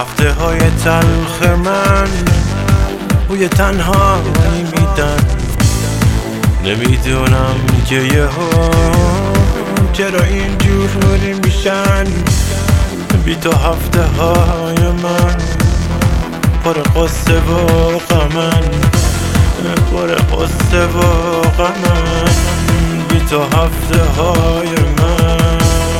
هفته های تلخ من بوی تنهایی میدن. نمیدونم که یهو چرا اینجوری میشن. بی تو هفته های من پر قصه و غمن، پر قصه و غمن. بی تو هفته های من.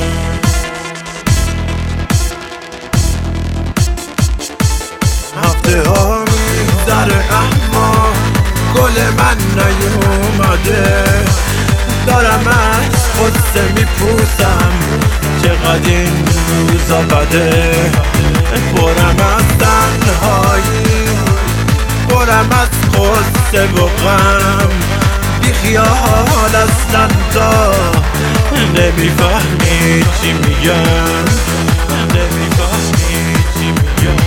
هفته ها میگذره اما گل من نیومده. دارم از قصه میپوسم چقدر این روزا بده. برم از تنهایی، برم از قصه و غم. بی خیال اصلا تا نمیفهمی چی میگم، نمیفهمی چی میگم.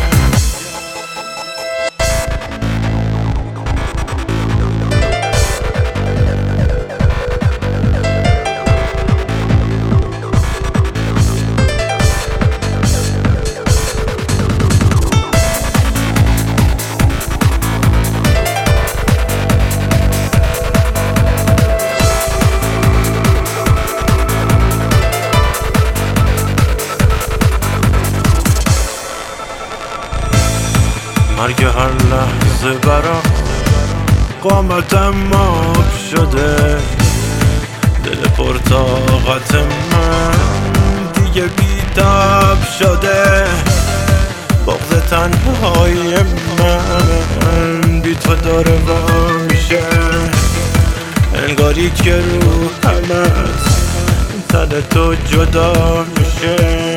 مرگ هر لحظه برام قامتم آب شده. دل پرطاقت من دیگه بیتاب شده. بغض تنهای من بی تو داره وا میشه. انگاری که روحم از تن تو جدا میشه.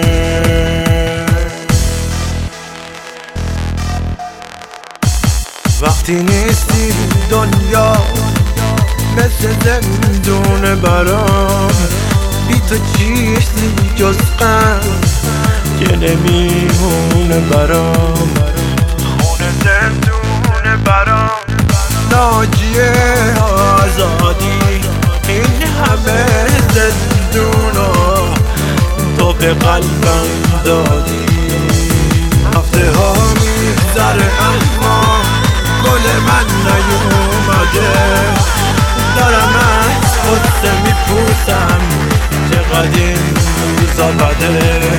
وقتی نیستی دنیا مثل زندونه برام. بی تو چیزی جز غم که نمیمونه برام. خونه زندونه برام، ناجیه آزادی. این همه زندونو تو به قلبم دادی. هفته ها میگذره اما گل من نیومده. دارم از قصه میپوسم چقدر این روزا بده.